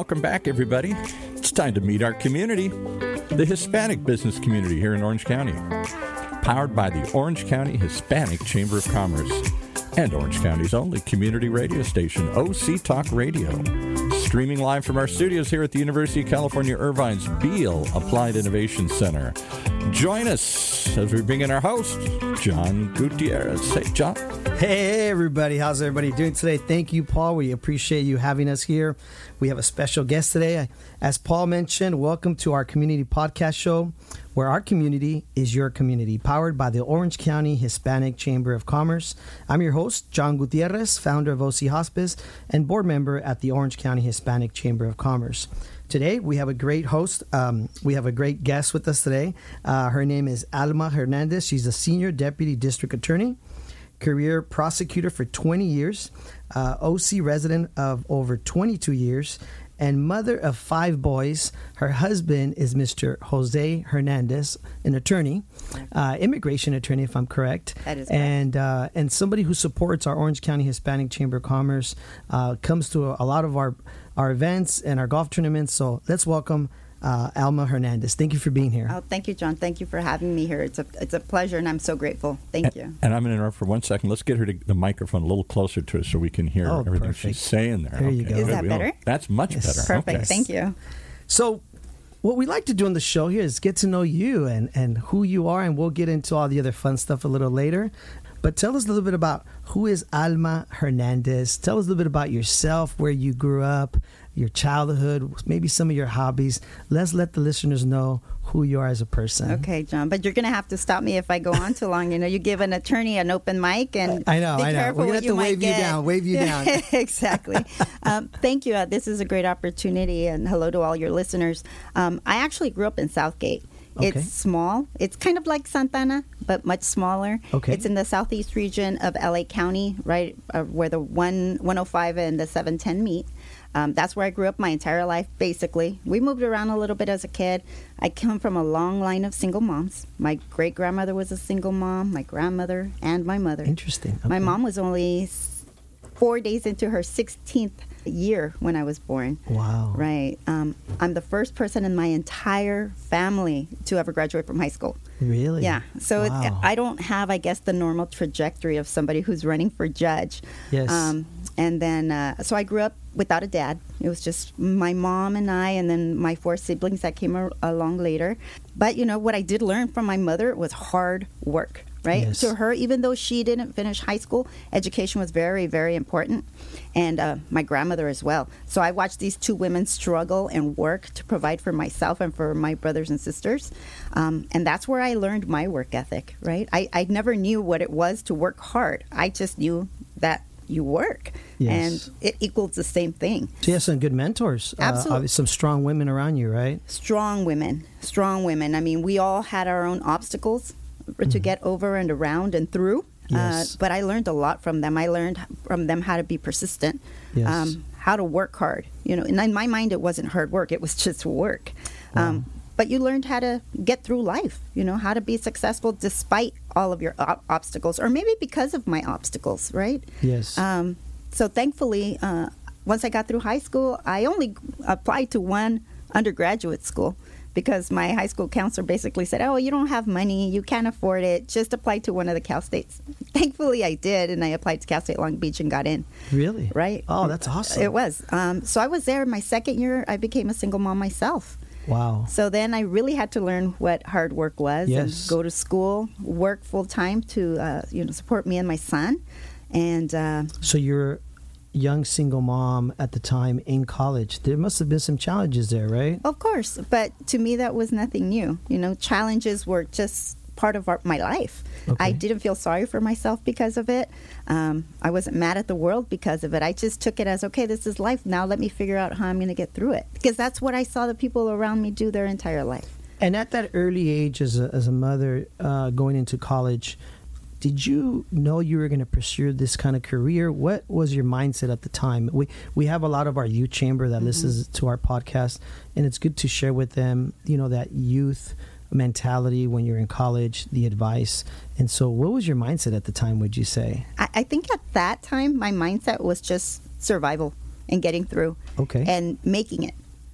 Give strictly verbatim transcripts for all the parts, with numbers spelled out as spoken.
Welcome back, everybody. It's time to meet our community, the Hispanic business community here in Orange County. Powered by the Orange County Hispanic Chamber of Commerce and Orange County's only community radio station, O C Talk Radio. Streaming live from our studios here at the University of California, Irvine's Beale Applied Innovation Center. Join us as we bring in our host, John Gutierrez. Hey, John. Hey, everybody. How's everybody doing today? Thank you, Paul. We appreciate you having us here. We have a special guest today. As Paul mentioned, welcome to our community podcast show, where our community is your community, powered by the Orange County Hispanic Chamber of Commerce. I'm your host, John Gutierrez, founder of O C Hospice and board member at the Orange County Hispanic Chamber of Commerce. Today, we have a great host. Um, we have a great guest with us today. Uh, her name is Alma Hernandez. She's a senior deputy district attorney, career prosecutor for twenty years, uh, O C resident of over twenty-two years, and mother of five boys. Her husband is Mister Jose Hernandez, an attorney, uh, immigration attorney, if I'm correct. That is correct. And, uh, and somebody who supports our Orange County Hispanic Chamber of Commerce, uh, comes to a, a lot of our, our events and our golf tournaments. So let's welcome Uh, Alma Hernandez. Thank you for being here. Oh, thank you, John. Thank you for having me here. It's a it's a pleasure, and I'm so grateful. Thank and, you. And I'm going to interrupt for one second. Let's get her to the microphone a little closer to us so we can hear Oh, everything perfect. she's saying there. There okay. you go. Is Good. that We don't- better? That's much Yes. better. Perfect. Okay. Thank you. So what we like to do on the show here is get to know you and, and who you are, and we'll get into all the other fun stuff a little later. But tell us a little bit about who is Alma Hernandez. Tell us a little bit about yourself, where you grew up, your childhood, maybe some of your hobbies. Let's let the listeners know who you are as a person. Okay, John, but you're going to have to stop me if I go on too long. You know, you give an attorney an open mic, and I know, be I know. careful We're gonna what have you to might wave you get. down, wave you down. Exactly. um, thank you. Uh, this is a great opportunity, and hello to all your listeners. Um, I actually grew up in Southgate. Okay. It's small. It's kind of like Santana, but much smaller. Okay. It's in the southeast region of L A County, right uh, where the one, one oh five and the seven ten meet. Um, that's where I grew up my entire life, basically. We moved around a little bit as a kid. I come from a long line of single moms. My great-grandmother was a single mom, my grandmother, and my mother. Interesting. Okay. My mom was only s- four days into her sixteenth year when I was born. Wow. Right. Um, I'm the first person in my entire family to ever graduate from high school. Really? Yeah. So it, Wow. I don't have, I guess, the normal trajectory of somebody who's running for judge. Yes. Um, and then, uh, so I grew up without a dad. It was just my mom and I, and then my four siblings that came a- along later. But, you know, what I did learn from my mother was hard work, right? Yes. To her, even though she didn't finish high school, education was very, very important. And uh, my grandmother as well. So I watched these two women struggle and work to provide for myself and for my brothers and sisters. Um, and that's where I learned my work ethic, right? I, I never knew what it was to work hard. I just knew that you work. Yes. And it equals the same thing. So you have some good mentors. Absolutely. Uh, some strong women around you, right? Strong women, strong women. I mean, we all had our own obstacles to get over and around and through. Yes. Uh, but I learned a lot from them. I learned from them how to be persistent, Yes. um, how to work hard. You know, and in my mind, it wasn't hard work; it was just work. Um, but you learned how to get through life. You know, how to be successful despite all of your ob- obstacles, or maybe because of my obstacles, right? Yes. Um, so thankfully, uh, once I got through high school, I only applied to one undergraduate school, because my high school counselor basically said, oh, you don't have money, you can't afford it, just apply to one of the Cal States. Thankfully, I did, and I applied to Cal State Long Beach and got in. Really? Right? Oh, that's awesome. It was. Um, so I was there. My second year, I became a single mom myself. Wow. So then I really had to learn what hard work was, Yes. and go to school, work full time to uh, you know support me and my son. And uh, So you're a young single mom at the time in college. There must have been some challenges there, right? of course, but to me that was nothing new. You know, challenges were just part of our, my life. Okay. I didn't feel sorry for myself because of it. Um, I wasn't mad at the world because of it. I just took it as, okay, this is life. Now let me figure out how I'm going to get through it. Because that's what I saw the people around me do their entire life. And at that early age, as a, as a mother uh, going into college, did you know you were going to pursue this kind of career? What was your mindset at the time? We we have a lot of our youth chamber that mm-hmm. listens to our podcast, and it's good to share with them, you know, that youth mentality when you're in college, the advice. And so what was your mindset at the time, would you say? I, I think at that time, my mindset was just survival and getting through Okay. and making it.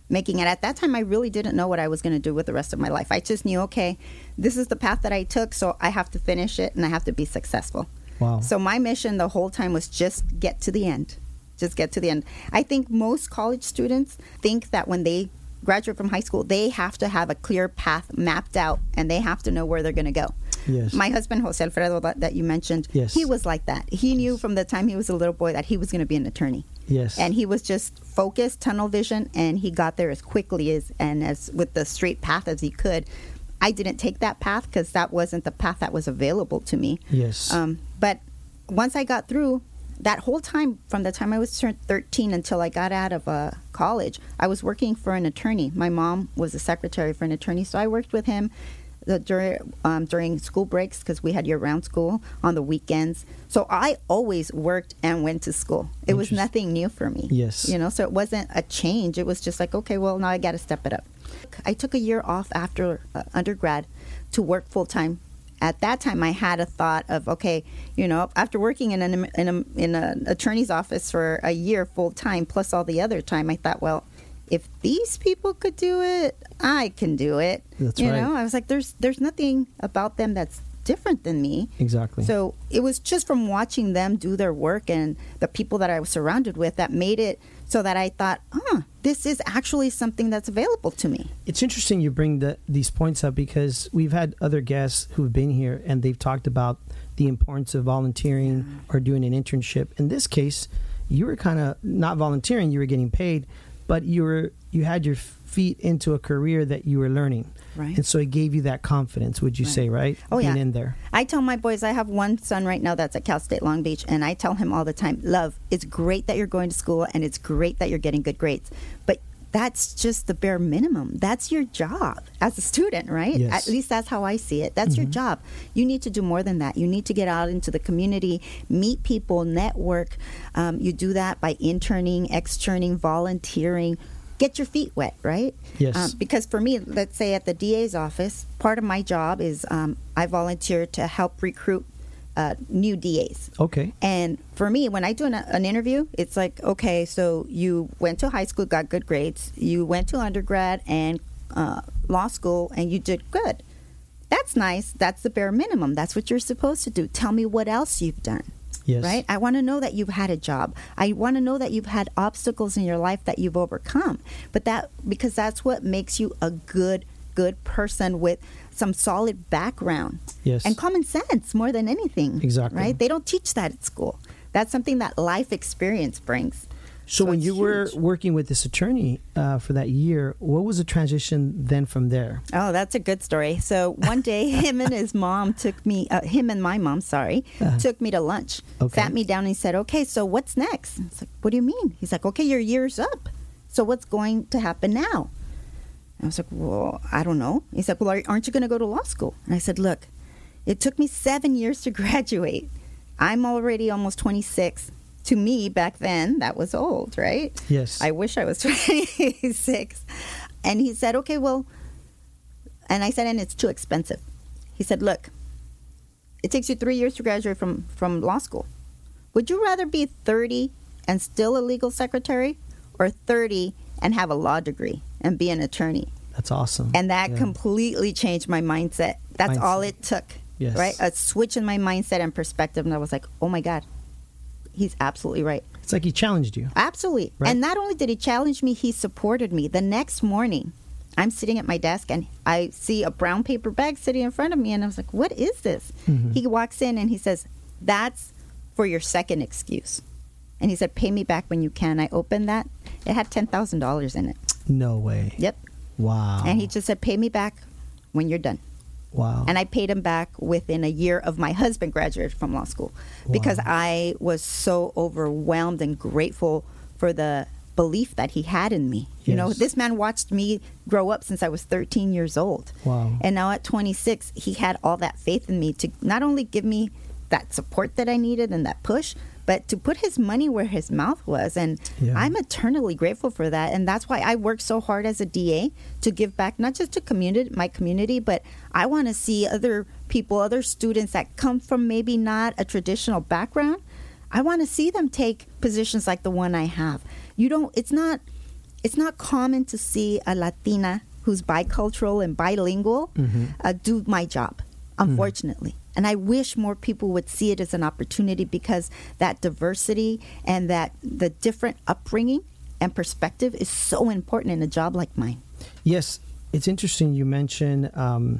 making it. At that time, I really didn't know what I was going to do with the rest of my life. I just knew, okay, this is the path that I took, so I have to finish it and I have to be successful. Wow. So my mission the whole time was just get to the end. Just get to the end. I think most college students think that when they graduate from high school, they have to have a clear path mapped out and they have to know where they're going to go. Yes. My husband, Jose Alfredo, that, that you mentioned, yes. he was like that. He yes. knew from the time he was a little boy that he was going to be an attorney. Yes. And he was just focused, tunnel vision, and he got there as quickly as and as with the straight path as he could. I didn't take that path because that wasn't the path that was available to me. Yes. Um, but once I got through, that whole time, from the time I was turned thirteen until I got out of uh, college, I was working for an attorney. My mom was a secretary for an attorney, so I worked with him the, during, um, during school breaks because we had year-round school on the weekends. So I always worked and went to school. It was nothing new for me. Yes. You know, so it wasn't a change. It was just like, okay, well, now I got to step it up. I took a year off after uh, undergrad to work full-time. At that time, I had a thought of, okay, you know, after working in an in a, in an attorney's office for a year full time, plus all the other time, I thought, well, if these people could do it, I can do it. That's you right. know, I was like, there's there's nothing about them that's different than me. Exactly. So it was just from watching them do their work and the people that I was surrounded with that made it so that I thought, huh, this is actually something that's available to me. It's interesting you bring the, these points up because we've had other guests who've been here and they've talked about the importance of volunteering yeah. or doing an internship. In this case, you were kind of not volunteering, you were getting paid, but you were you had your feet into a career that you were learning. Right. And so it gave you that confidence, would you right. say, right? Oh, Being yeah. in there. I tell my boys, I have one son right now that's at Cal State Long Beach, and I tell him all the time, love, it's great that you're going to school, and it's great that you're getting good grades, but that's just the bare minimum. That's your job as a student, right? Yes. At least that's how I see it. That's mm-hmm. your job. You need to do more than that. You need to get out into the community, meet people, network. Um, you do that by interning, externing, volunteering. Get your feet wet, right? Yes. Um, because for me, let's say at the D A's office, part of my job is um, I volunteer to help recruit uh, new D As. Okay. And for me, when I do an, an interview, it's like, okay, so you went to high school, got good grades. You went to undergrad and uh, law school, and you did good. That's nice. That's the bare minimum. That's what you're supposed to do. Tell me what else you've done. Yes. Right? I want to know that you've had a job. I want to know that you've had obstacles in your life that you've overcome. But that, because that's what makes you a good, good person with some solid background. Yes. And common sense more than anything. Exactly. Right? They don't teach that at school. That's something that life experience brings. So, So when it's you were huge. working with this attorney uh, for that year, what was the transition then from there? Oh, that's a good story. So one day, him and his mom took me, uh, him and my mom, sorry, Uh-huh. took me to lunch. Okay. Sat me down and he said, okay, so what's next? It's like, what do you mean? He's like, okay, your year's up. So what's going to happen now? I was like, well, I don't know. He's like, well, are- aren't you going to go to law school? And I said, look, it took me seven years to graduate. I'm already almost twenty-six. To me, back then, that was old, right? Yes. I wish I was twenty-six. And he said, okay, well, and I said, and it's too expensive. He said, look, it takes you three years to graduate from, from law school. Would you rather be thirty and still a legal secretary, or thirty and have a law degree and be an attorney? That's awesome. And that Yeah. completely changed my mindset. That's Mindset. all it took, Yes. right? A switch in my mindset and perspective. And I was like, oh, my God, he's absolutely right. It's like he challenged you. Absolutely. Right. And not only did he challenge me, he supported me. The next morning, I'm sitting at my desk and I see a brown paper bag sitting in front of me. And I was like, what is this? Mhm. He walks in and he says, that's for your second excuse. And he said, pay me back when you can. I opened that. It had ten thousand dollars in it. No way. Yep. Wow. And he just said, pay me back when you're done. Wow. And I paid him back within a year of my husband graduating from law school because Wow. I was so overwhelmed and grateful for the belief that he had in me. You know, Yes. this man watched me grow up since I was thirteen years old. Wow. And now at twenty-six, he had all that faith in me to not only give me that support that I needed and that push, but to put his money where his mouth was. And Yeah. I'm eternally grateful for that. And that's why I work so hard as a D A to give back, not just to community, my community, but I want to see other people, other students that come from maybe not a traditional background. I want to see them take positions like the one I have. You don't, it's not, it's not common to see a Latina who's bicultural and bilingual Mm-hmm. uh, do my job, unfortunately. Mm-hmm. And I wish more people would see it as an opportunity, because that diversity and that the different upbringing and perspective is so important in a job like mine. Yes, it's interesting you mentioned um,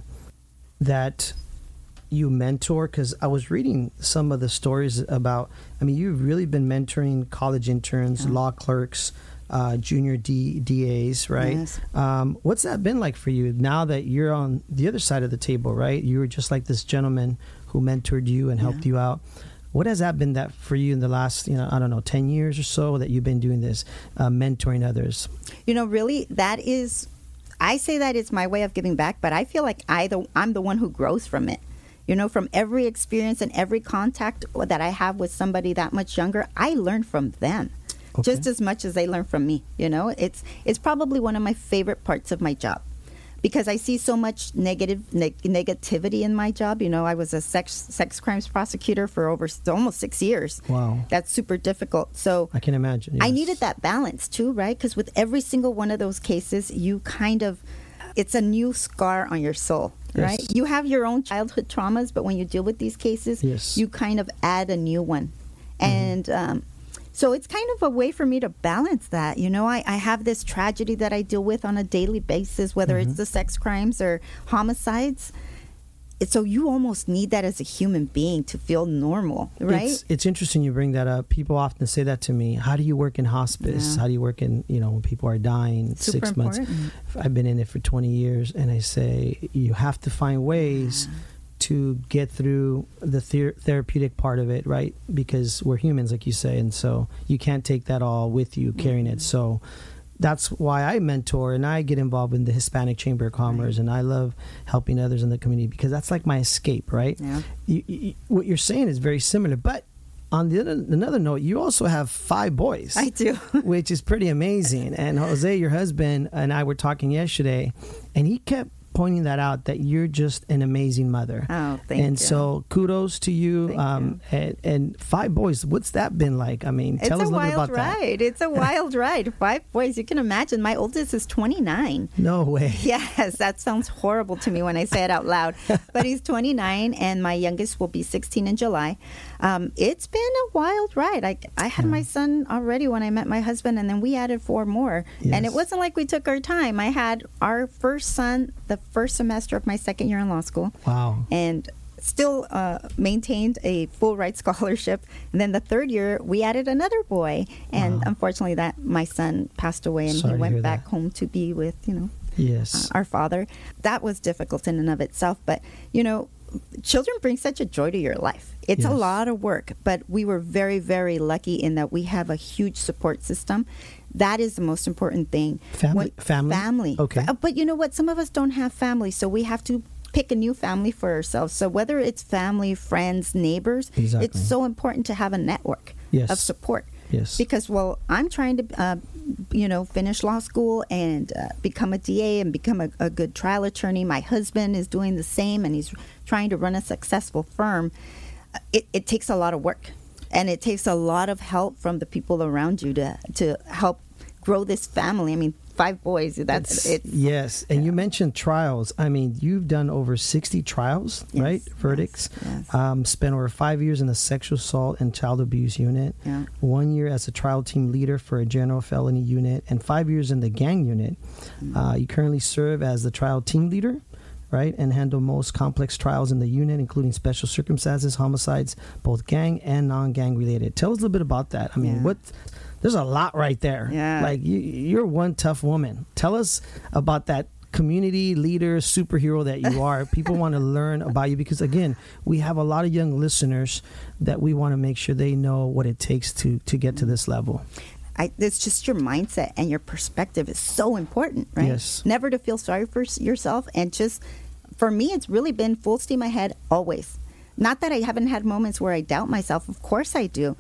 that you mentor, because I was reading some of the stories about, I mean, you've really been mentoring college interns, Yeah. law clerks, uh, junior D, DAs, right? Yes. Um, what's that been like for you now that you're on the other side of the table, right? You were just like this gentleman who mentored you and helped Yeah. you out. What has that been that for you in the last, you know, I don't know, ten years or so that you've been doing this, uh, mentoring others? You know, really, that is, I say that it's my way of giving back, but I feel like I the, I'm the one who grows from it. You know, from every experience and every contact that I have with somebody that much younger, I learn from them. Okay. Just as much as they learn from me. You know, it's it's probably one of my favorite parts of my job, because I see so much negative neg- negativity in my job. You know, I was a sex sex crimes prosecutor for over s- almost six years. Wow. That's super difficult. So I can imagine. I yes. needed that balance too, right? Because with every single one of those cases, you kind of, it's a new scar on your soul, right? Yes. You have your own childhood traumas, but when you deal with these cases, Yes. you kind of add a new one. And um, so it's kind of a way for me to balance that. You know, I, I have this tragedy that I deal with on a daily basis, whether Mm-hmm. it's the sex crimes or homicides. It's, so you almost need that as a human being to feel normal, right? It's, it's interesting you bring that up. People often say that to me. How do you work in hospice? Yeah. How do you work in, you know, when people are dying Super six months? important. I've been in it for twenty years, and I say you have to find ways to get through the ther- therapeutic part of it, right? Because we're humans, like you say, and so you can't take that all with you carrying it. So that's why I mentor and I get involved in the Hispanic Chamber of Commerce, and I love helping others in the community because that's like my escape, right? Yeah. You, you, what you're saying is very similar, but on the other, another note, you also have five boys. I do. Which is pretty amazing. And Jose, your husband, and I were talking yesterday, and he kept pointing that out, that you're just an amazing mother. Oh, thank and you. so kudos to you. Thank Um, and, and five boys, what's that been like? I mean, tell It's us a a little bit wild about that. ride. It's a wild ride. Five boys. You can imagine. My oldest is twenty-nine. No way. Yes, that sounds horrible to me when I say it out loud. But he's twenty-nine, and my youngest will be sixteen in July. Um, it's been a wild ride. I, I had my son already when I met my husband, and then we added four more. Yes. And it wasn't like we took our time. I had our first son the first semester of my second year in law school. Wow. And still uh, maintained a full ride scholarship. And then the third year, we added another boy. And Wow. unfortunately, that my son passed away, and Sorry he to went hear back that. home to be with, you know, Yes. uh, our father. That was difficult in and of itself. But, you know, children bring such a joy to your life. It's Yes. a lot of work, but we were very, very lucky in that we have a huge support system. That is the most important thing. Family- family? Family. Okay. Uh, But you know what? Some of us don't have family, so we have to pick a new family for ourselves. So whether it's family, friends, neighbors, Exactly. it's so important to have a network Yes. of support. Yes. Because, well, I'm trying to, uh, you know, finish law school and uh, become a D A and become a, a good trial attorney. My husband is doing the same, and he's trying to run a successful firm. Uh, It, it takes a lot of work, and it takes a lot of help from the people around you to to help grow this family. I mean, five boys. That's It's- it. yes, and you mentioned trials. I mean, you've done over sixty trials, Yes, right? yes, Verdicts. yes. Um, spent over five years in the sexual assault and child abuse unit. Yeah. One year as a trial team leader for a general felony unit, and five years in the gang unit. Mm-hmm. Uh, you currently serve as the trial team leader, right, and handle most complex trials in the unit, including special circumstances, homicides, both gang and non-gang related. Tell us a little bit about that. I mean, Yeah. what? There's a lot right there. Yeah. Like you, you're one tough woman. Tell us about that community leader, superhero that you are. People want to learn about you because, again, we have a lot of young listeners that we want to make sure they know what it takes to to get to this level. I, it's just your mindset and your perspective is so important, right? Yes. Never to feel sorry for s- yourself, and just for me, it's really been full steam ahead always. Not that I haven't had moments where I doubt myself. Of course I do.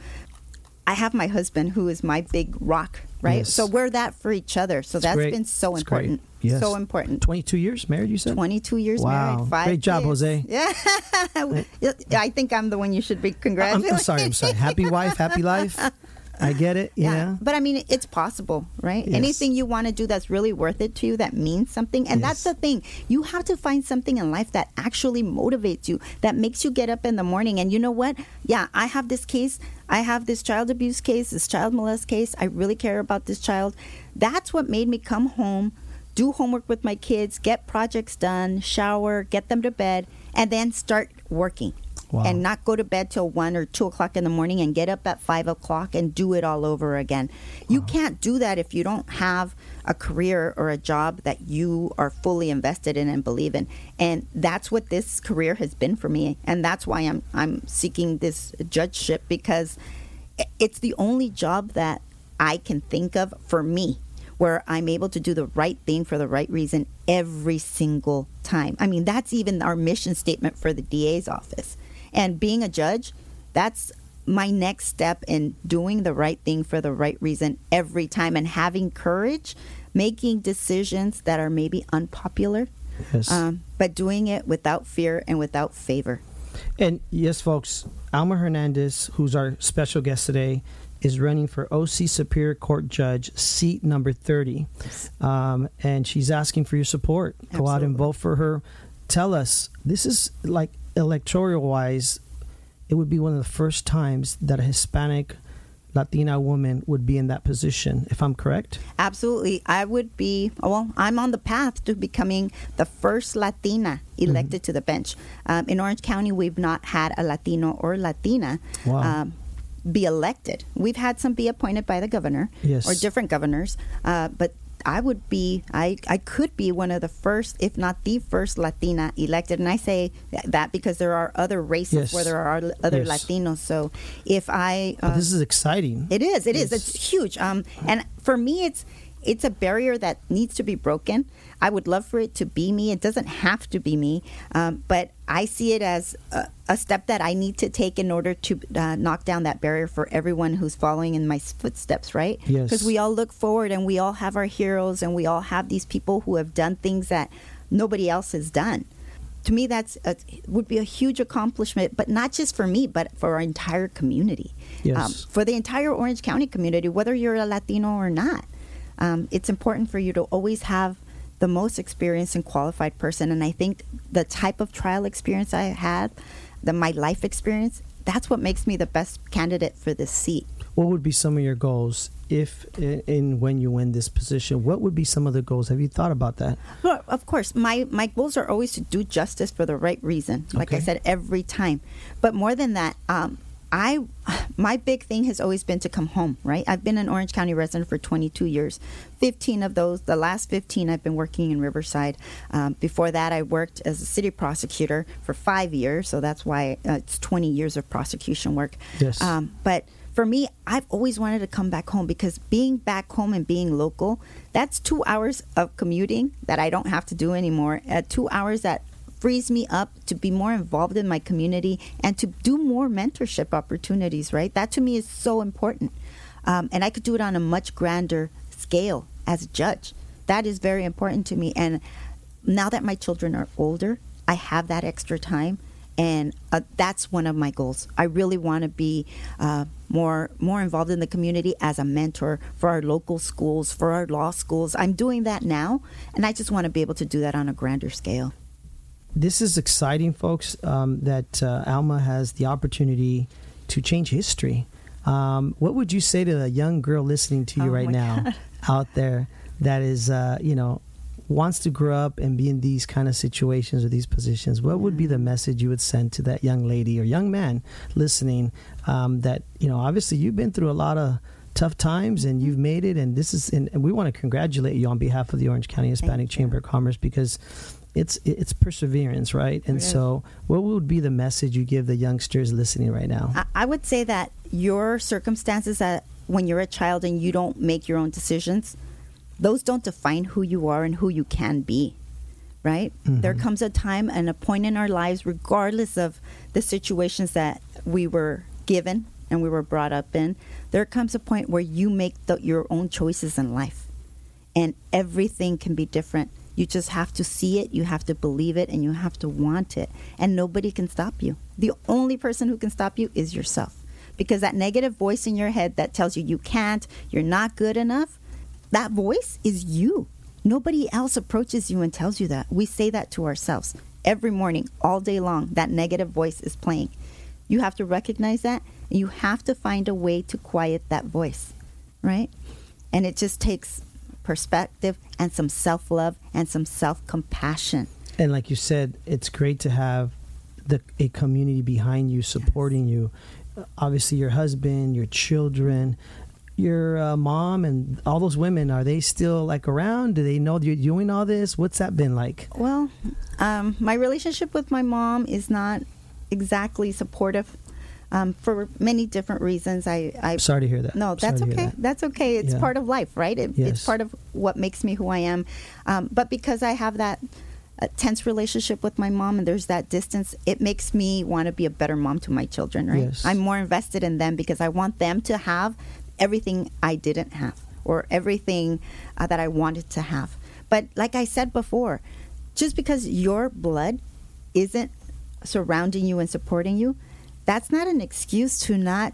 I have my husband who is my big rock, right? Yes. So we're that for each other. So It's that's great. been so It's great. important. Yes. So important. twenty-two years married, you said? twenty-two years Wow. married, five Great job, kids. Jose. Yeah. I think I'm the one you should be I'm, congratulating. I'm sorry. I'm sorry. Happy wife, happy life. I get it. Yeah. yeah. But I mean, it's possible, right? Yes. Anything you want to do that's really worth it to you, that means something. And Yes. that's the thing. You have to find something in life that actually motivates you, that makes you get up in the morning. And you know what? Yeah, I have this case. I have this child abuse case, this child molest case. I really care about this child. That's what made me come home, do homework with my kids, get projects done, shower, get them to bed, and then start working. Wow. And not go to bed till one or two o'clock in the morning and get up at five o'clock and do it all over again. You Wow. can't do that if you don't have a career or a job that you are fully invested in and believe in. And that's what this career has been for me. And that's why I'm I'm seeking this judgeship, because it's the only job that I can think of for me where I'm able to do the right thing for the right reason every single time. I mean, that's even our mission statement for the D A's office. And being a judge, that's my next step in doing the right thing for the right reason every time, and having courage, making decisions that are maybe unpopular, Yes. um, but doing it without fear and without favor. And yes, folks, Alma Hernandez, who's our special guest today, is running for O C Superior Court Judge, seat number thirty. Um, and she's asking for your support. Go out and Absolutely. vote for her. Tell us, this is like electoral wise, it would be one of the first times that a Hispanic Latina woman would be in that position, if I'm correct. Absolutely. I would be, well, I'm on the path to becoming the first Latina elected Mm-hmm. to the bench. Um, in Orange County, we've not had a Latino or Latina Wow. um, be elected. We've had some be appointed by the governor Yes. or different governors, uh, but I would be, I, I could be one of the first, if not the first Latina elected. And I say that because there are other races Yes. where there are other Yes. Latinos. So if I... But this is exciting. It is. It is. It's- It's huge. Um, and for me, it's it's a barrier that needs to be broken. I would love for it to be me. It doesn't have to be me, um, but I see it as a, a step that I need to take in order to uh, knock down that barrier for everyone who's following in my footsteps. Right? Yes. Because we all look forward, and we all have our heroes, and we all have these people who have done things that nobody else has done. To me, that's a, would be a huge accomplishment, but not just for me, but for our entire community. Yes. Um, for the entire Orange County community, whether you're a Latino or not. Um, it's important for you to always have the most experienced and qualified person. And I think the type of trial experience I had, the my life experience, that's what makes me the best candidate for this seat. What would be some of your goals if and when you win this position? What would be some of the goals? Have you thought about that? Well, of course, my, my goals are always to do justice for the right reason, like I Okay. said, every time. But more than that, um, I my big thing has always been to come home, right? I've been an Orange County resident for twenty-two years. fifteen of those, the last fifteen, I've been working in Riverside. Um, before that, I worked as a city prosecutor for five years, so that's why uh, it's twenty years of prosecution work. Yes. Um, but for me, I've always wanted to come back home, because being back home and being local, that's two hours of commuting that I don't have to do anymore. Uh, two hours that frees me up to be more involved in my community and to do more mentorship opportunities, right? That to me is so important. Um, and I could do it on a much grander scale as a judge. That is very important to me. And now that my children are older, I have that extra time. And uh, that's one of my goals. I really want to be uh, more more involved in the community as a mentor for our local schools, for our law schools. I'm doing that now, and I just want to be able to do that on a grander scale. This is exciting, folks, um, that uh, Alma has the opportunity to change history. Um, what would you say to a young girl listening to you Oh, right my now God. out there that is, uh, you know, wants to grow up and be in these kind of situations or these positions? What would be the message you would send to that young lady or young man listening um, that, you know, obviously you've been through a lot of tough times and you've made it, and this is, and, and we want to congratulate you on behalf of the Orange County Hispanic Chamber of Commerce, because it's it's perseverance, right? And Yes. so what would be the message you give the youngsters listening right now? I, I would say that your circumstances, that when you're a child and you don't make your own decisions, those don't define who you are and who you can be, right? Mhm. There comes a time and a point in our lives, regardless of the situations that we were given and we were brought up in, there comes a point where you make the, your own choices in life. And everything can be different. You just have to see it, you have to believe it, and you have to want it. And nobody can stop you. The only person who can stop you is yourself. Because that negative voice in your head that tells you you can't, you're not good enough, that voice is you. Nobody else approaches you and tells you that. We say that to ourselves every morning, all day long. That negative voice is playing. You have to recognize that, and you have to find a way to quiet that voice, right? And it just takes perspective and some self-love and some self-compassion. And like you said, it's great to have the a community behind you, supporting you. Obviously, your husband, your children, your uh, mom, and all those women, are they still like around? Do they know you're doing all this? What's that been like? Well, um, my relationship with my mom is not exactly supportive um, for many different reasons. I, I Sorry to hear that. No, that's Sorry to okay. hear that. That's okay. It's Yeah. part of life, right? It, Yes. It's part of what makes me who I am. Um, but because I have that uh, tense relationship with my mom and there's that distance, it makes me want to be a better mom to my children, right? Yes. I'm more invested in them because I want them to have everything I didn't have or everything uh, that I wanted to have. But like I said before, just because your blood isn't surrounding you and supporting you, that's not an excuse to not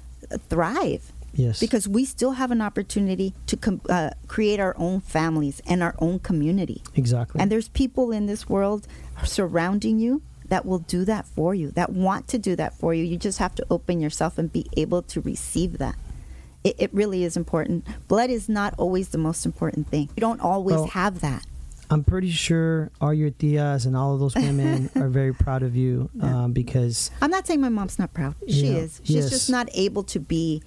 thrive. Yes. Because we still have an opportunity to com- uh, create our own families and our own community. Exactly. And there's people in this world surrounding you that will do that for you, that want to do that for you. You just have to open yourself and be able to receive that. It, it really is important. Blood is not always the most important thing. You don't always Well, have that. I'm pretty sure all your tias and all of those women are very proud of you um, because I'm not saying my mom's not proud. She Yeah, is. She's yes. just not able to be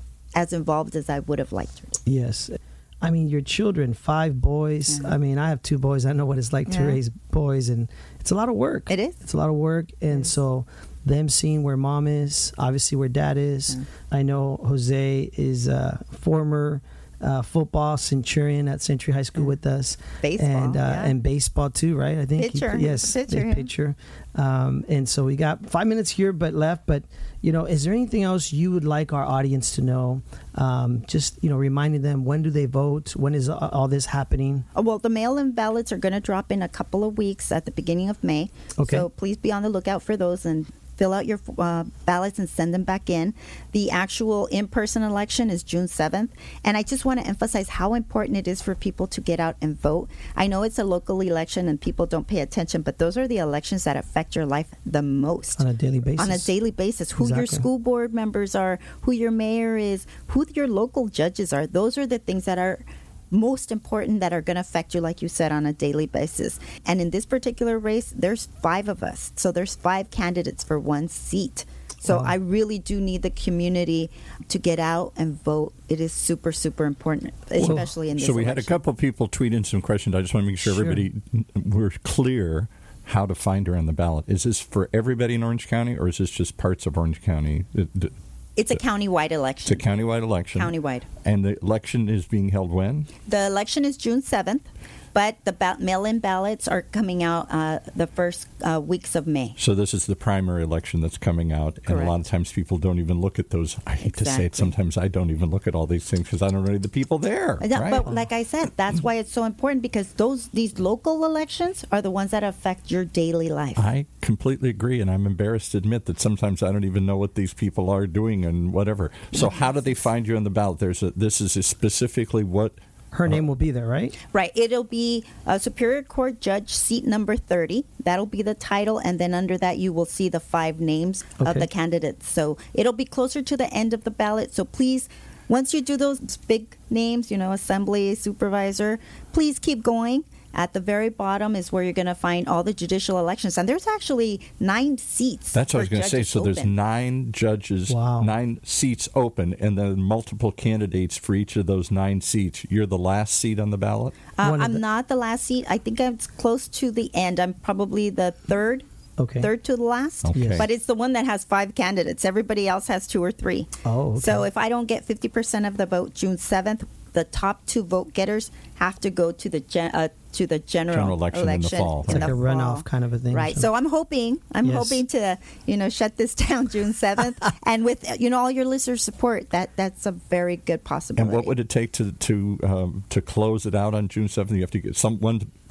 as involved as I would have liked her. yes, I mean your children, five boys. Yeah. I mean I have two boys. I know what it's like to Yeah. raise boys, and it's a lot of work. It is. It's a lot of work, and so them seeing where mom is, obviously where dad is. Yeah. I know Jose is a former uh, football centurion at Century High School with us, Baseball, and uh, yeah. and baseball too, right? I think he- Pitcher. yes, Pitcher, big yeah. pitcher. Um, and so we got five minutes here, but left. But you know, is there anything else you would like our audience to know? Um, just you know, reminding them, when do they vote? When is all all this happening? Oh, well, the mail-in ballots are going to drop in a couple of weeks at the beginning of May. Okay. So please be on the lookout for those and fill out your uh, ballots and send them back in. The actual in-person election is June seventh. And I just want to emphasize how important it is for people to get out and vote. I know it's a local election and people don't pay attention, but those are the elections that affect your life the most. On a daily basis. On a daily basis. Who your Exactly. school board members are, who your mayor is, who your local judges are. Those are the things that are most important that are going to affect you, like you said, on a daily basis. And in this particular race, there's five of us. So there's five candidates for one seat. So Wow. I really do need the community to get out and vote. It is super, super important, especially in this So we had a election. couple people tweet in some questions. I just want to make sure, Sure. everybody we're clear how to find her on the ballot. Is this for everybody in Orange County, or is this just parts of Orange County? It- it- It's a countywide It's a election. countywide election. Countywide. And the election is being held when? The election is June seventh, but the ba- mail-in ballots are coming out uh, the first uh, weeks of May. So this is the primary election that's coming out, and a lot of Correct. times people don't even look at those. I hate to say it. Exactly. Sometimes I don't even look at all these things because I don't know the people there. Yeah, right? But like I said, that's why it's so important, because those these local elections are the ones that affect your daily life. I completely agree, and I'm embarrassed to admit that sometimes I don't even know what these people are doing and whatever. So how do they find you on the ballot? There's a, this is a specifically what. Her name will be there, right? Right. It'll be uh, Superior Court Judge seat number thirty. That'll be the title. And then under that, you will see the five names Okay. of the candidates. So it'll be closer to the end of the ballot. So please, once you do those big names, you know, assembly, supervisor, please keep going. At the very bottom is where you're going to find all the judicial elections. And there's actually nine seats. That's what I was for going to say. judges So there's open. nine judges, Wow. nine seats open, and then multiple candidates for each of those nine seats. You're the last seat on the ballot? Uh, One of I'm the- not the last seat. I think I'm close to the end. I'm probably the third. Okay. Third to the last. Okay. Yes. But it's the one that has five candidates. Everybody else has two or three. Oh, okay. So if I don't get fifty percent of the vote June seventh, the top two vote getters have to go to the gen, uh, to the general, General election in the fall. It's like the a runoff fall. kind of a thing. Right. So- So I'm hoping, I'm Yes. hoping to, you know, shut this down June seventh, and with you know all your listeners' support, that that's a very good possibility. And what would it take to to um, to close it out on June seventh? You have to get some one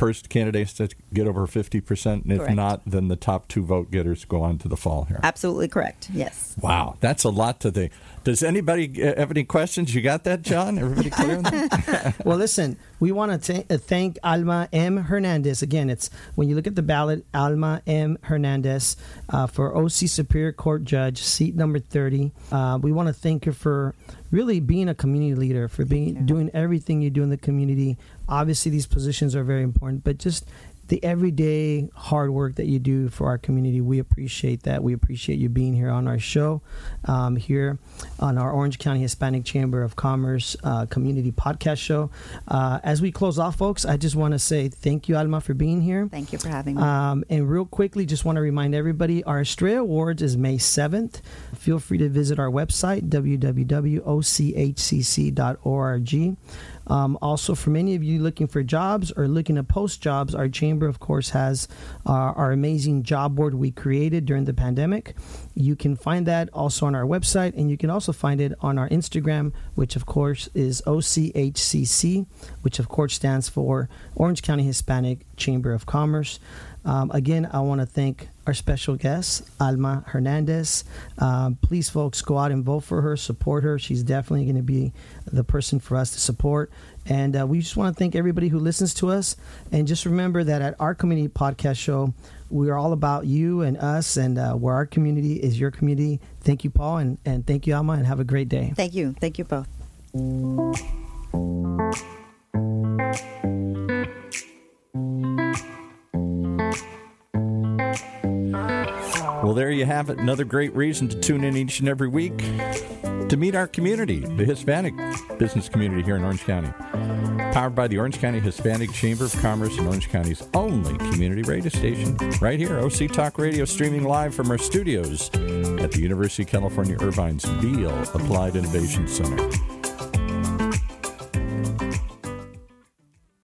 first candidates that get over fifty percent, and if Correct. not, then the top two vote getters go on to the fall here. Absolutely correct. Yes. Wow, that's a lot to think. Does anybody uh, have any questions? You got that, John? Everybody clear on that? Well, listen, we want to uh, thank Alma M. Hernandez. Again, it's when you look at the ballot, Alma M. Hernandez uh, for O C Superior Court Judge, seat number thirty. Uh, we want to thank her for really being a community leader, for being doing everything you do in the community. Obviously, these positions are very important, but just the everyday hard work that you do for our community, we appreciate that. We appreciate you being here on our show, um, here on our Orange County Hispanic Chamber of Commerce uh, Community Podcast Show. Uh, as we close off, folks, I just want to say thank you, Alma, for being here. Thank you for having me. Um, and real quickly, just want to remind everybody, our Estrella Awards is May seventh. Feel free to visit our website, w w w dot o c h c c dot org. Um, also, for many of you looking for jobs or looking to post jobs, our chamber, of course, has uh, our amazing job board we created during the pandemic. You can find that also on our website, and you can also find it on our Instagram, which, of course, is O C H C C, which, of course, stands for Orange County Hispanic Chamber of Commerce. Um, again, I want to thank our special guest, Alma Hernandez. Um, please, folks, go out and vote for her, support her. She's definitely going to be the person for us to support. And uh, we just want to thank everybody who listens to us. And just remember that at our community podcast show, we are all about you and us, and uh, where our community is your community. Thank you, Paul, and, and thank you, Alma, and have a great day. Thank you. Thank you both. Well, there you have it. Another great reason to tune in each and every week to meet our community, the Hispanic business community here in Orange County. Powered by the Orange County Hispanic Chamber of Commerce and Orange County's only community radio station. Right here, O C Talk Radio, streaming live from our studios at the University of California Irvine's Beale Applied Innovation Center.